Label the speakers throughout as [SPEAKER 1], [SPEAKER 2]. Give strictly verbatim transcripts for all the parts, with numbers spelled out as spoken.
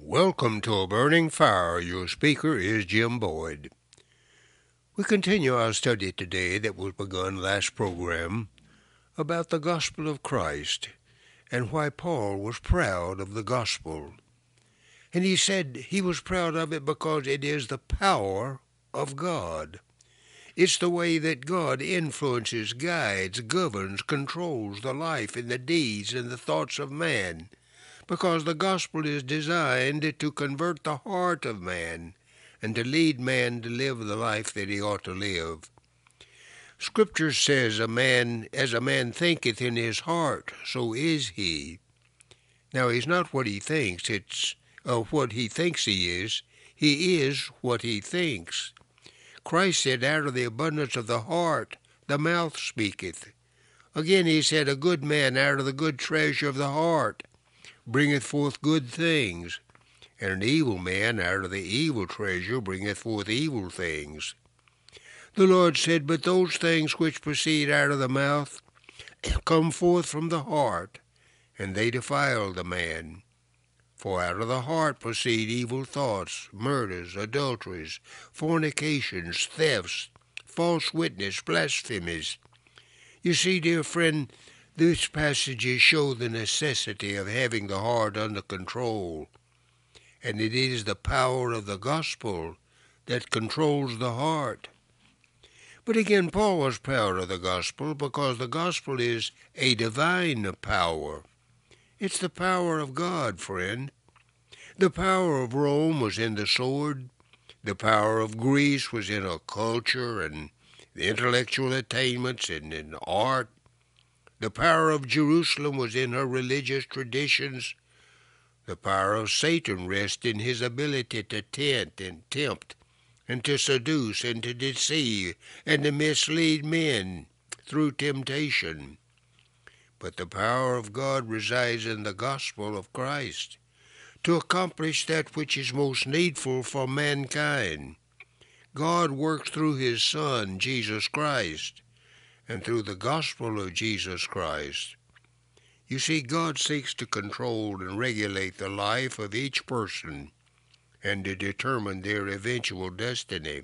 [SPEAKER 1] Welcome to A Burning Fire. Your speaker is Jim Boyd. We continue our study today that was begun last program about the gospel of Christ and why Paul was proud of the gospel. And he said he was proud of it because it is the power of God. It's the way that God influences, guides, governs, controls the life and the deeds and the thoughts of man, because the gospel is designed to convert the heart of man and to lead man to live the life that he ought to live. Scripture says, "A man, as a man thinketh in his heart, so is he." Now, he's not what he thinks, it's uh, what he thinks he is. He is what he thinks. Christ said, "Out of the abundance of the heart, the mouth speaketh." Again he said, "A good man out of the good treasure of the heart bringeth forth good things, and an evil man out of the evil treasure bringeth forth evil things." The Lord said, "But those things which proceed out of the mouth come forth from the heart, and they defile the man. For out of the heart proceed evil thoughts, murders, adulteries, fornications, thefts, false witness, blasphemies." You see, dear friend, these passages show the necessity of having the heart under control, and it is the power of the gospel that controls the heart. But again, Paul was proud of the gospel because the gospel is a divine power. It's the power of God, friend. The power of Rome was in the sword. The power of Greece was in a culture and the intellectual attainments and in art. The power of Jerusalem was in her religious traditions. The power of Satan rests in his ability to tempt and tempt and to seduce and to deceive and to mislead men through temptation. But the power of God resides in the gospel of Christ to accomplish that which is most needful for mankind. God works through his Son, Jesus Christ, and through the gospel of Jesus Christ. You see, God seeks to control and regulate the life of each person and to determine their eventual destiny.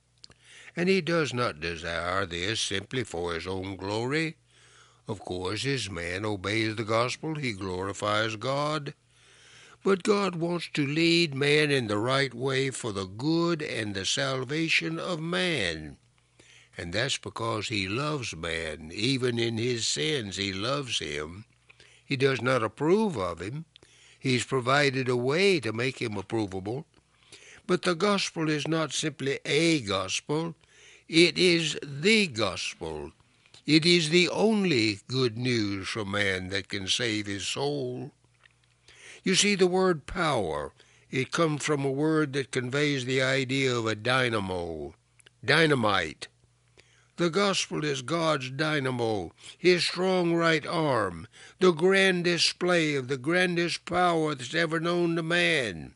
[SPEAKER 1] And he does not desire this simply for his own glory. Of course, as man obeys the gospel, he glorifies God. But God wants to lead man in the right way for the good and the salvation of man. And that's because he loves man. Even in his sins, he loves him. He does not approve of him. He's provided a way to make him approvable. But the gospel is not simply a gospel. It is the gospel. It is the only good news for man that can save his soul. You see, the word power, it comes from a word that conveys the idea of a dynamo, dynamite. The gospel is God's dynamo, his strong right arm, the grand display of the grandest power that's ever known to man.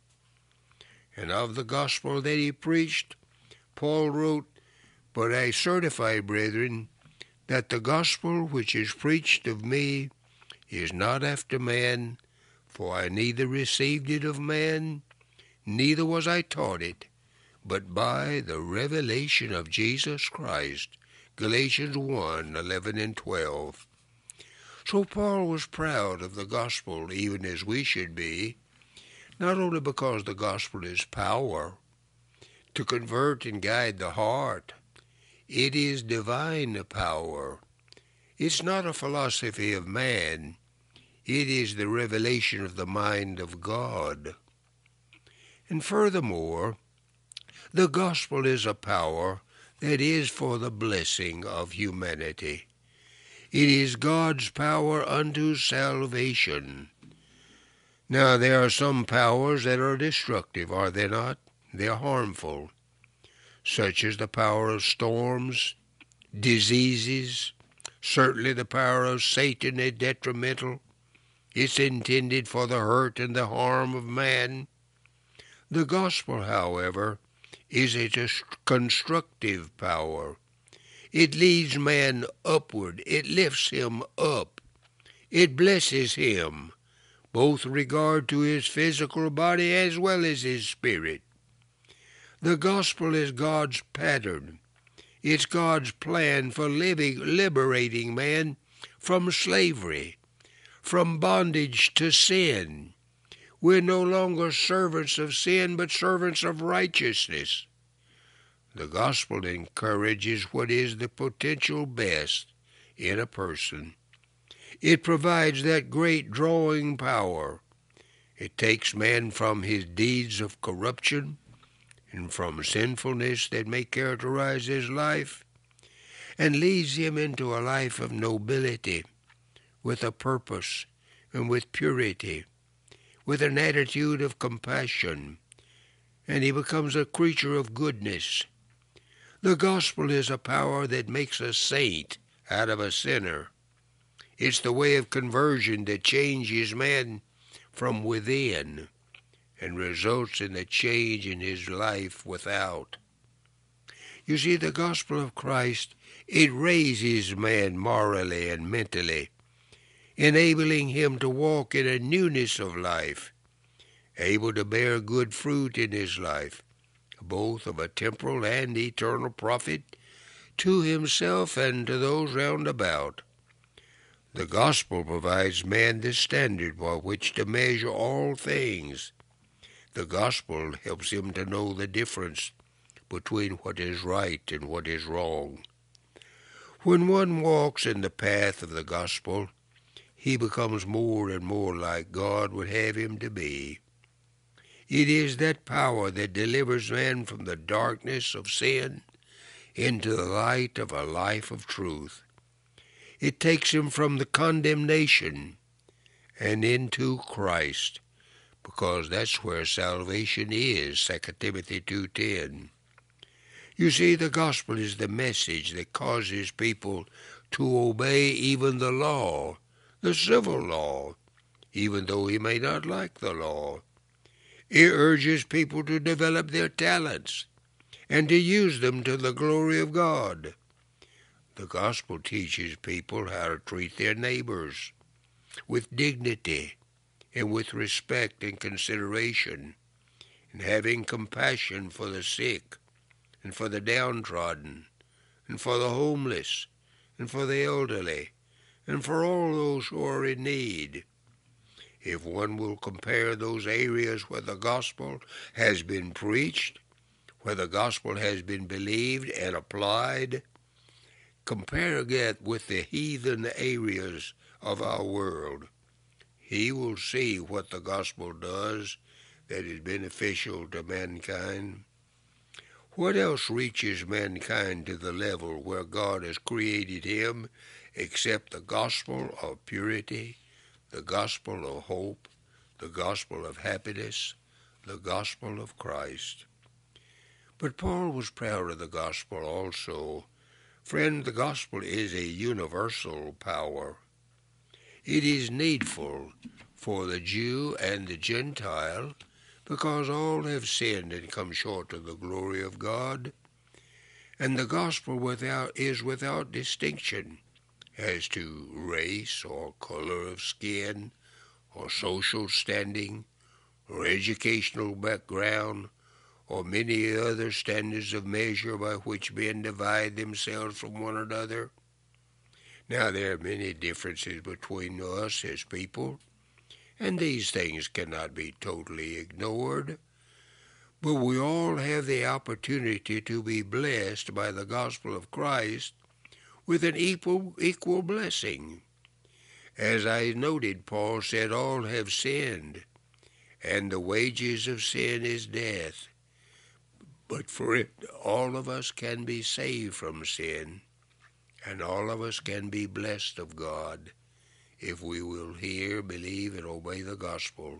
[SPEAKER 1] And of the gospel that he preached, Paul wrote, "But I certify, brethren, that the gospel which is preached of me is not after man, for I neither received it of man, neither was I taught it, but by the revelation of Jesus Christ." Galatians one, eleven and twelve. So Paul was proud of the gospel, even as we should be, not only because the gospel is power to convert and guide the heart. It is divine power. It's not a philosophy of man. It is the revelation of the mind of God. And furthermore, the gospel is a power that is for the blessing of humanity. It is God's power unto salvation. Now, there are some powers that are destructive, are they not? They're harmful, such as the power of storms, diseases. Certainly the power of Satan is detrimental. It's intended for the hurt and the harm of man. The gospel, however, is a constructive power. It leads man upward. It lifts him up. It blesses him, both in regard to his physical body as well as his spirit. The gospel is God's pattern. It's God's plan for living, liberating man from slavery, from bondage to sin. We're no longer servants of sin, but servants of righteousness. The gospel encourages what is the potential best in a person. It provides that great drawing power. It takes man from his deeds of corruption and from sinfulness that may characterize his life, and leads him into a life of nobility, with a purpose and with purity, with an attitude of compassion, and he becomes a creature of goodness. The gospel is a power that makes a saint out of a sinner. It's the way of conversion that changes man from within and results in a change in his life without. You see, the gospel of Christ, it raises man morally and mentally, enabling him to walk in a newness of life, able to bear good fruit in his life, both of a temporal and eternal profit to himself and to those round about. The gospel provides man the standard by which to measure all things. The gospel helps him to know the difference between what is right and what is wrong. When one walks in the path of the gospel, he becomes more and more like God would have him to be. It is that power that delivers man from the darkness of sin into the light of a life of truth. It takes him from the condemnation and into Christ, because that's where salvation is, Second Timothy two ten. You see, the gospel is the message that causes people to obey even the law, the civil law, even though he may not like the law. It urges people to develop their talents and to use them to the glory of God. The gospel teaches people how to treat their neighbors with dignity and with respect and consideration, and having compassion for the sick and for the downtrodden and for the homeless and for the elderly and for all those who are in need. If one will compare those areas where the gospel has been preached, where the gospel has been believed and applied, compare that with the heathen areas of our world, he will see what the gospel does that is beneficial to mankind. What else reaches mankind to the level where God has created him except the gospel of purity, the gospel of hope, the gospel of happiness, the gospel of Christ? But Paul was proud of the gospel also. Friend, the gospel is a universal power. It is needful for the Jew and the Gentile, because all have sinned and come short of the glory of God. And the gospel without is without distinction as to race or color of skin or social standing or educational background or many other standards of measure by which men divide themselves from one another. Now, there are many differences between us as people, and these things cannot be totally ignored. But we all have the opportunity to be blessed by the gospel of Christ with an equal, equal blessing. As I noted, Paul said, all have sinned, and the wages of sin is death. But for it, all of us can be saved from sin, and all of us can be blessed of God if we will hear, believe, and obey the gospel.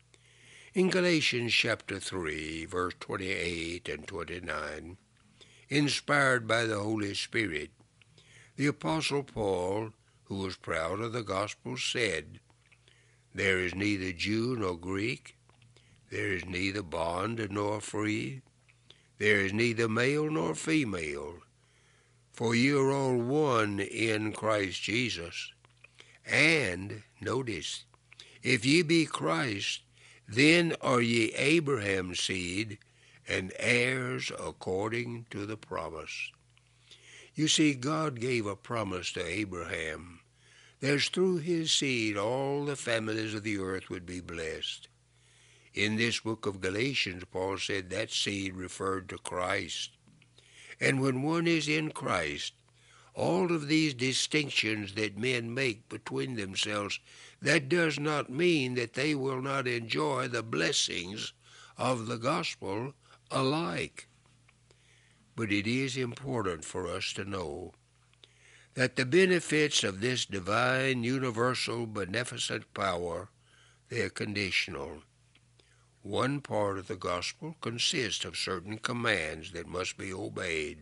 [SPEAKER 1] In Galatians chapter three, verse twenty-eight and twenty-nine, inspired by the Holy Spirit, the Apostle Paul, who was proud of the gospel, said, "There is neither Jew nor Greek, there is neither bond nor free, there is neither male nor female, for you are all one in Christ Jesus." And, notice, If ye be Christ, then are ye Abraham's seed, and heirs according to the promise. You see, God gave a promise to Abraham that through his seed all the families of the earth would be blessed. In this book of Galatians, Paul said that seed referred to Christ. And when one is in Christ, all of these distinctions that men make between themselves, that does not mean that they will not enjoy the blessings of the gospel alike. But it is important for us to know that the benefits of this divine, universal, beneficent power, they're conditional. One part of the gospel consists of certain commands that must be obeyed.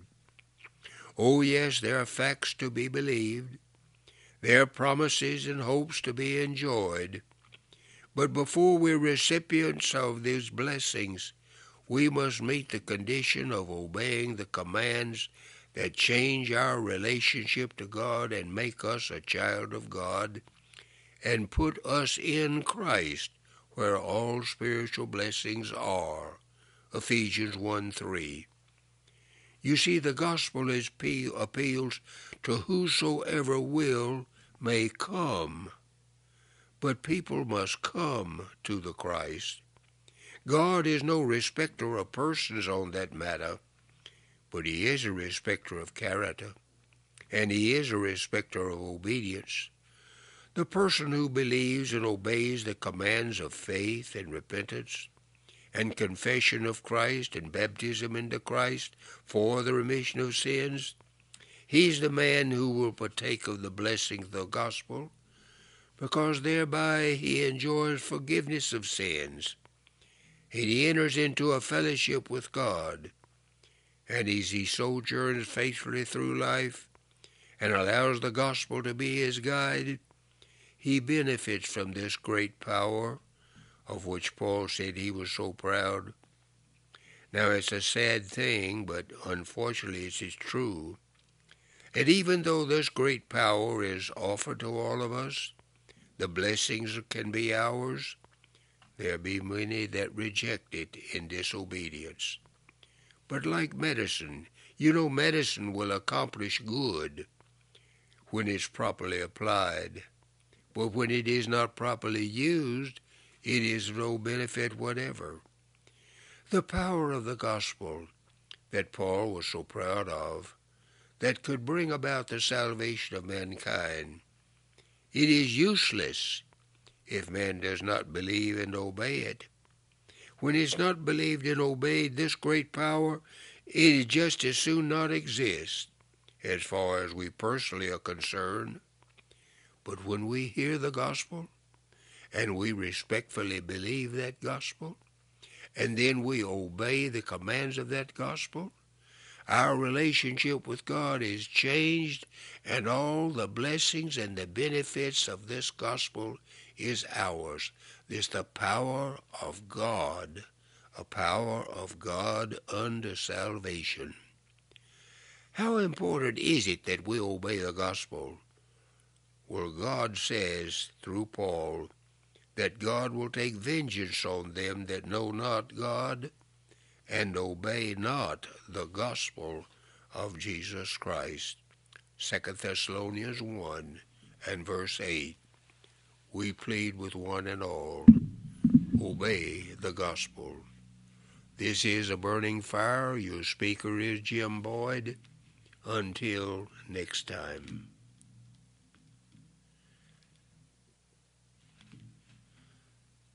[SPEAKER 1] Oh yes, there are facts to be believed. There are promises and hopes to be enjoyed. But before we're recipients of these blessings, we must meet the condition of obeying the commands that change our relationship to God and make us a child of God and put us in Christ, where all spiritual blessings are. Ephesians one three. You see, the gospel is appeals to whosoever will may come. But people must come to the Christ. God is no respecter of persons on that matter, but he is a respecter of character, and he is a respecter of obedience. The person who believes and obeys the commands of faith and repentance and confession of Christ and baptism into Christ for the remission of sins, he's the man who will partake of the blessing of the gospel, because thereby he enjoys forgiveness of sins, and he enters into a fellowship with God. And as he sojourns faithfully through life and allows the gospel to be his guide, he benefits from this great power of which Paul said he was so proud. Now, it's a sad thing, but unfortunately it is true, that even though this great power is offered to all of us, the blessings can be ours, there be many that reject it in disobedience. But like medicine, you know, medicine will accomplish good when it's properly applied. But when it is not properly used, it is no benefit whatever. The power of the gospel that Paul was so proud of, that could bring about the salvation of mankind, it is useless if man does not believe and obey it. When it's not believed and obeyed, this great power, it is just as soon not exist, as far as we personally are concerned. But when we hear the gospel, and we respectfully believe that gospel, and then we obey the commands of that gospel, our relationship with God is changed, and all the blessings and the benefits of this gospel is ours. This the power of God, a power of God unto salvation. How important is it that we obey the gospel? Well, God says through Paul that God will take vengeance on them that know not God and obey not the gospel of Jesus Christ. Second Thessalonians one and verse eight. We plead with one and all, obey the gospel. This is A Burning Fire. Your speaker is Jim Boyd. Until next time.